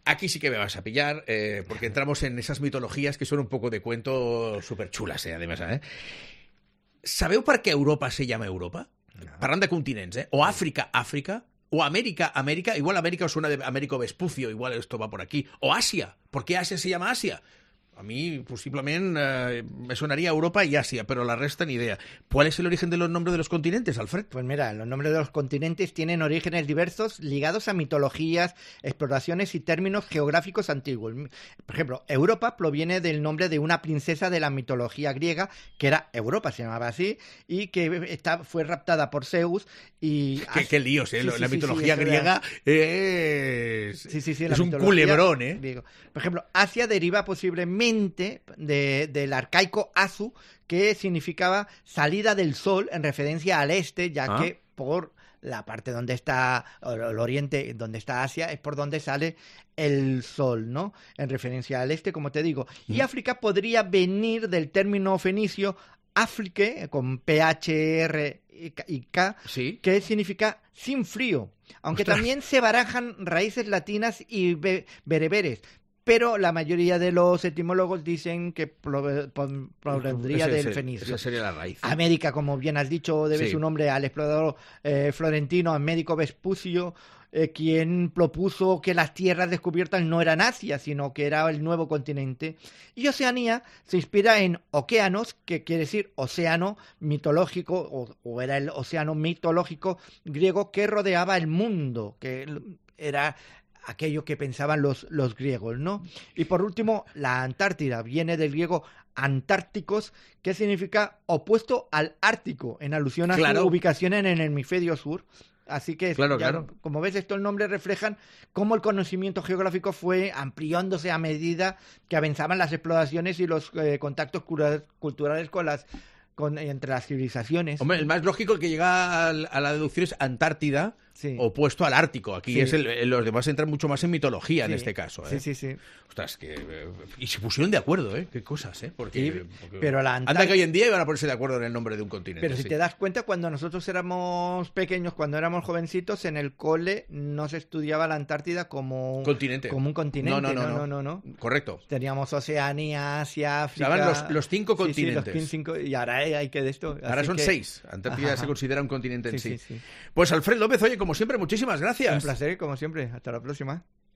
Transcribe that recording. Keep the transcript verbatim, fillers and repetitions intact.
Aquí sí que me vas a pillar, eh, porque entramos en esas mitologías que son un poco de cuento súper chulas, eh, además. Eh? Sabeu per què Europa se llama Europa? No. Parlant de continents, eh? O Àfrica, Àfrica. O América, América. Igual América os suena de Américo Vespucio, igual esto va por aquí. O Asia. ¿Por qué Asia se llama Asia? A mí, posiblement, eh, me sonaría Europa y Asia, pero la resta ni idea. ¿Cuál es el origen de los nombres de los continentes, Alfred? Pues mira, los nombres de los continentes tienen orígenes diversos ligados a mitologías, exploraciones y términos geográficos antiguos. Por ejemplo, Europa proviene del nombre de una princesa de la mitología griega, que era Europa, se llamaba así, y que está, fue raptada por Zeus. Y qué, qué líos, ¿eh? Sí, la sí, mitología sí, griega es, sí, sí, sí, es un culebrón, ¿eh? Griego. Por ejemplo, Asia deriva posiblemente De, del arcaico Azu, que significaba salida del sol en referencia al este, ya ah. que por la parte donde está, el oriente, donde está Asia, es por donde sale el sol, ¿no? En referencia al este, como te digo. Mm. Y África podría venir del término fenicio Afrique, con P H R y K, ¿sí? Que significa sin frío. Aunque Ostras. También se barajan raíces latinas y be- bereberes. Pero la mayoría de los etimólogos dicen que provendría del ese, fenicio. Esa sería la raíz. América, como bien has dicho, debe sí. su nombre al explorador eh, florentino Américo Vespucio, eh, quien propuso que las tierras descubiertas no eran Asia, sino que era el nuevo continente. Y Oceanía se inspira en Okeanos, que quiere decir océano mitológico, o, o era el océano mitológico griego que rodeaba el mundo, que era aquello que pensaban los, los griegos, ¿no? Y por último, la Antártida viene del griego antárticos, que significa opuesto al Ártico, en alusión a claro. su ubicación en el hemisferio sur. Así que, claro, ya, claro. como ves, estos nombres reflejan cómo el conocimiento geográfico fue ampliándose a medida que avanzaban las exploraciones y los eh, contactos cura- culturales con las Con, entre las civilizaciones. Hombre, el más lógico, el que llega a la deducción es Antártida, sí. opuesto al Ártico. Aquí sí. es el, los demás entran mucho más en mitología sí. en este caso. ¿eh? Sí, sí, sí. Ostras, que... Y se pusieron de acuerdo, ¿eh? Qué cosas, ¿eh? Porque, sí, porque pero la Antártida... Anda que hoy en día iban a ponerse de acuerdo en el nombre de un continente. Pero si sí. te das cuenta, cuando nosotros éramos pequeños, cuando éramos jovencitos, en el cole no se estudiaba la Antártida como... Continente. Como un continente. No, no, no. No, no, no, no. Correcto. Teníamos Oceanía, Asia, África... Estaban los, los cinco continentes. Sí, sí, los cinco, y ahora hay que de esto... Ahora son que... seis. Antártida ajá, se considera un continente en sí, sí. sí, sí. Pues Alfred López, oye, como siempre, muchísimas gracias. Un placer, como siempre. Hasta la próxima.